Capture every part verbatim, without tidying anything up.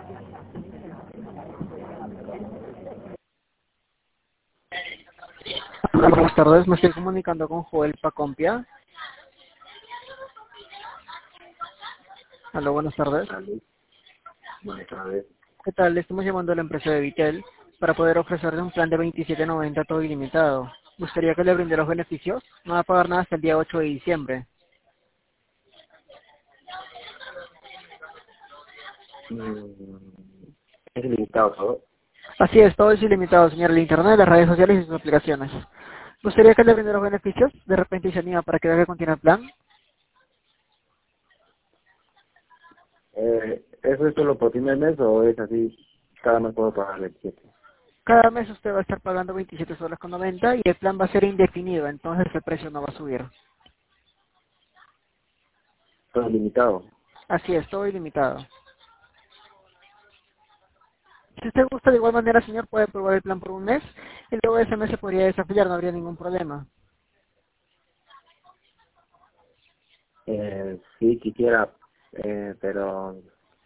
Hola, buenas tardes, me estoy comunicando con Joel Pacompia. Hola, buenas tardes. Buenas tardes. ¿Qué tal? Le estamos llamando a la empresa de Vitel para poder ofrecerle un plan de veintisiete noventa todo ilimitado. ¿Gustaría que le brinde los beneficios? No va a pagar nada hasta el día ocho de diciembre. Mm, es limitado todo. Así es, todo es ilimitado, señor. El internet, las redes sociales y sus aplicaciones. ¿Gustaría que le brinde los beneficios? De repente se anima para que vea que contiene el plan. Eh, ¿Eso es solo por primer mes o es así? Cada mes puedo pagar veintisiete. Cada mes usted va a estar pagando veintisiete soles con noventa y el plan va a ser indefinido, entonces el precio no va a subir. Todo limitado. Así es, todo ilimitado. Si usted gusta de igual manera, señor, puede probar el plan por un mes y luego ese mes se podría desafiliar, no habría ningún problema. Eh, sí, quisiera, eh, pero...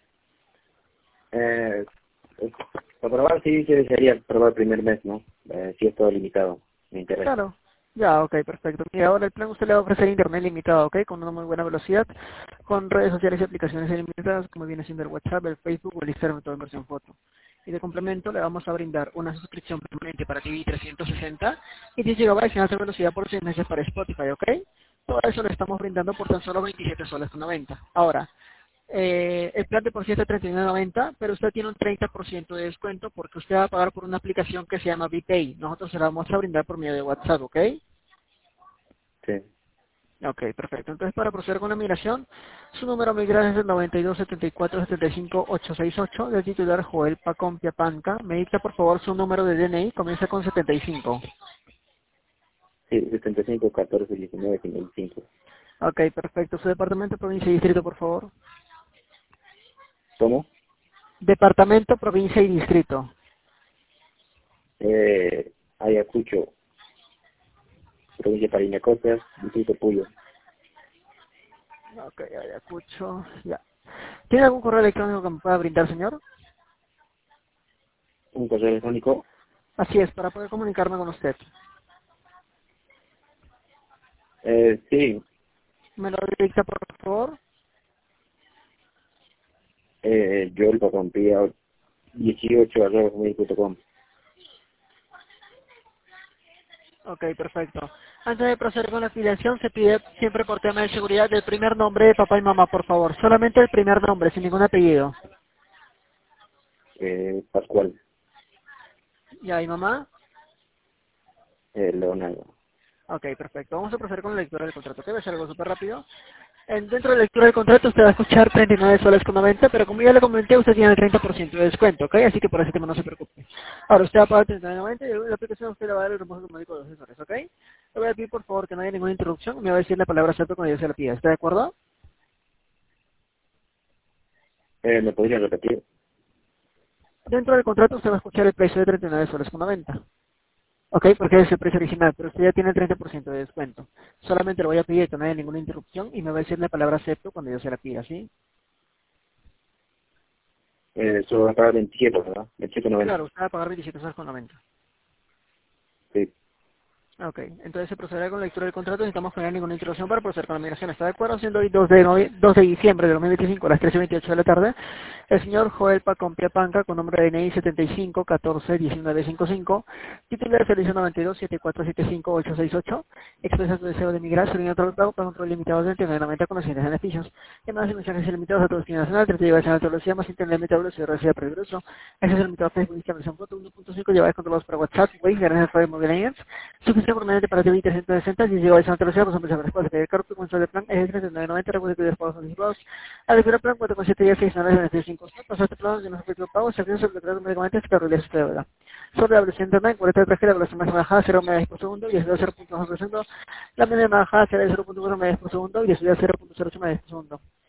Eh, es- para probar sí, sí desearía probar el primer mes, ¿no? Eh, sí es todo limitado. Me interesa. Claro. Ya, ok, perfecto. Mira, ahora el plan usted le va a ofrecer internet limitado, ok, con una muy buena velocidad, con redes sociales y aplicaciones ilimitadas, como viene siendo el WhatsApp, el Facebook o el Instagram, todo en versión foto. Y de complemento le vamos a brindar una suscripción permanente para T V trescientos sesenta y diez gigabytes en alta velocidad por seis meses para Spotify, ok. Todo eso le estamos brindando por tan solo veintisiete soles con noventa. Ahora, eh, el plan de por ciento treinta y nueve noventa, pero usted tiene un treinta por ciento de descuento porque usted va a pagar por una aplicación que se llama VPay. Nosotros se la vamos a brindar por medio de WhatsApp, ¿ok? Sí. Ok, perfecto. Entonces, para proceder con la migración, su número migrar es el noventa y dos setenta y cuatro setenta y cinco ochocientos sesenta y ocho, del titular Joel Pacompia Panca. Me dicta, por favor, su número de D N I, comienza con setenta y cinco. Sí, setenta y cinco, catorce, diecinueve, cincuenta y cinco. Ok, perfecto. Su departamento, provincia y distrito, por favor. ¿Cómo? Departamento, provincia y distrito. Eh, Ayacucho, provincia de Parinacostas, distrito Puyo. Ok, Ayacucho, ya. ¿Tiene algún correo electrónico que me pueda brindar, señor? Un correo electrónico. Así es, para poder comunicarme con usted. Eh, sí, ¿Me lo dicta, por favor? eh, yo el pacompía dieciocho arroba gmail punto com. Ok, perfecto. Antes de proceder con la afiliación, se pide siempre por tema de seguridad el primer nombre de papá y mamá, por favor. Solamente el primer nombre, sin ningún apellido. Eh, Pascual, ¿Ya, y mamá? eh, Leonardo. Ok, perfecto. Vamos a proceder con la lectura del contrato. ¿Qué va a ser algo súper rápido? En- dentro de la lectura del contrato usted va a escuchar treinta y nueve soles con noventa, pero como ya le comenté, usted tiene el treinta por ciento de descuento, ¿ok? Así que por ese tema no se preocupe. Ahora usted va a pagar treinta y nueve noventa y luego la aplicación usted le va a dar el reembolso automático de dos soles, ¿ok? Le voy a pedir por favor que no haya ninguna interrupción y me va a decir la palabra cierto cuando yo se la pida. ¿Está de acuerdo? Eh, ¿Me podría repetir? Dentro del contrato usted va a escuchar el precio de treinta y nueve soles con noventa. Ok, porque es el precio original, pero usted ya tiene el treinta por ciento de descuento. Solamente le voy a pedir que no haya ninguna interrupción y me va a decir la palabra acepto cuando yo se la pida, ¿sí? Eh, solo va a pagar veintisiete, ¿verdad? veintisiete noventa. Claro, usted va a pagar veintisiete soles con noventa. Sí. Ok, entonces se procederá con la lectura del contrato. Necesitamos poner ninguna introducción para proceder con la migración. ¿Está de acuerdo? Siendo hoy dos de, novie- dos de diciembre de dos mil veinticinco a las trece y veintiocho de la tarde, el señor Joel Pacompia Panca, con nombre de D N I setenta y cinco catorce diecinueve cincuenta y cinco, titular de servicio noventa y dos setenta y cuatro setenta y cinco ochocientos sesenta y ocho, expresa su deseo de migrar su línea de pago para control limitado de treinta y nueve noventa con los siguientes beneficios. Llamadas y mensajes ilimitados a todo destino nacional, treinta gigabytes en alta velocidad, más internet limitado, velocidad recibe peligroso, acceso limitado a Facebook, Instagram, versión foto, uno punto cinco gigabytes controlados para WhatsApp, Waze, gracias a Mobile Alliance, suscripción permanente para T V trescientos sesenta, si llega a esa velocidad, pues empieza a respuesta. El cargo mensual de plan es de treinta y nueve noventa, recuerda que los pagos anticipados. Al primer plan, cuatro con siete días, seis anuales, de cinco. Pasar este plan, de no se pago, se aplica sobre el decreto medicamentos que realiza usted, ¿verdad? Sobre la versión internet, cuarenta de traje, la velocidad máxima bajada, cero megas por segundo, y es de cero punto dos por ciento. La media bajada será de cero punto cuatro megas por segundo, y es de cero punto cero ocho megas por segundo.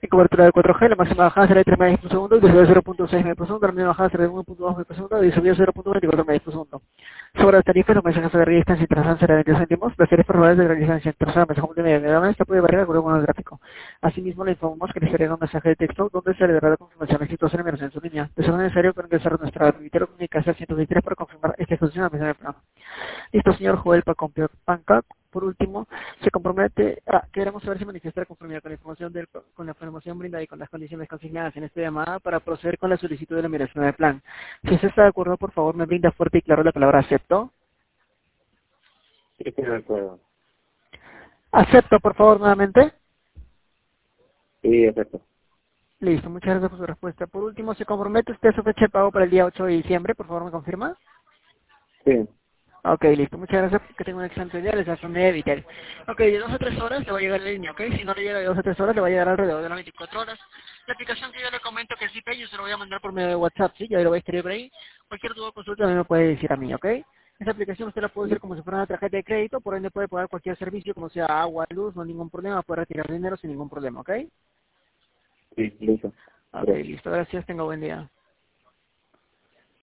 En cobertura de cuatro G, la máxima bajada será de tres megabits por segundo y de subido cero punto seis megabits por segundo, la mínima bajada será de uno punto dos megabits por segundo y de subido cero punto veinticuatro megabits por segundo. Sobre las tarifas, los mensajes de larga distancia internacional será de veinte céntimos, las tarifas regulares de larga distancia internacional, mensaje multimedia de media esta puede variar de acuerdo con el gráfico. Asimismo, le informamos que le será un mensaje de texto donde se le dará la confirmación exitosa de la migración en su línea. De ser necesario para ingresar a nuestra Twitter comunicación ciento veintitrés para confirmar esta ejecución de la misión del plan. Listo, señor Joel Pacompe Panca. Por último, se compromete a, queremos saber si manifiesta la conformidad con la información del, con la información brindada y con las condiciones consignadas en esta llamada para proceder con la solicitud de la migración del plan. Si usted está de acuerdo, por favor, me brinda fuerte y claro la palabra acepto. Sí, estoy de acuerdo. Acepto, por favor, nuevamente. Sí, acepto. Listo, muchas gracias por su respuesta. Por último, ¿se compromete usted a su fecha de pago para el día ocho de diciembre? Por favor, ¿me confirma? Sí. Ok, listo. Muchas gracias. Que tenga un excelente día. Les hace un día de Vitel. Ok, de dos a tres horas le va a llegar la línea, ok. Si no le llega de dos a tres horas, le va a llegar alrededor de las veinticuatro horas. La aplicación que yo le comento que es I P, yo se lo voy a mandar por medio de WhatsApp, ¿sí? Ya lo voy a escribir por ahí. Cualquier duda o consulta me lo puede decir a mí, ok. Esa aplicación usted la puede usar como si fuera una tarjeta de crédito, por ende puede pagar cualquier servicio, como sea agua, luz, no hay ningún problema, puede retirar dinero sin ningún problema, ok. Sí, listo. Ok, Gracias. listo. Gracias. Tenga buen día.